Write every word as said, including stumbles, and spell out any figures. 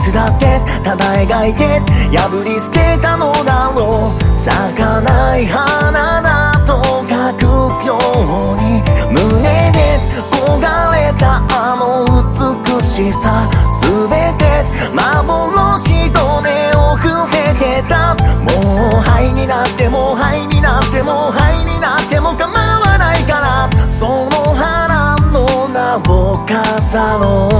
つだってただ描いて破り捨てたのだろう。咲かない花だと隠すように胸で焦がれたあの美しさ全て幻と根を伏せてた。もう灰になっても灰になっても灰になっても構わないからその花の名を飾ろう。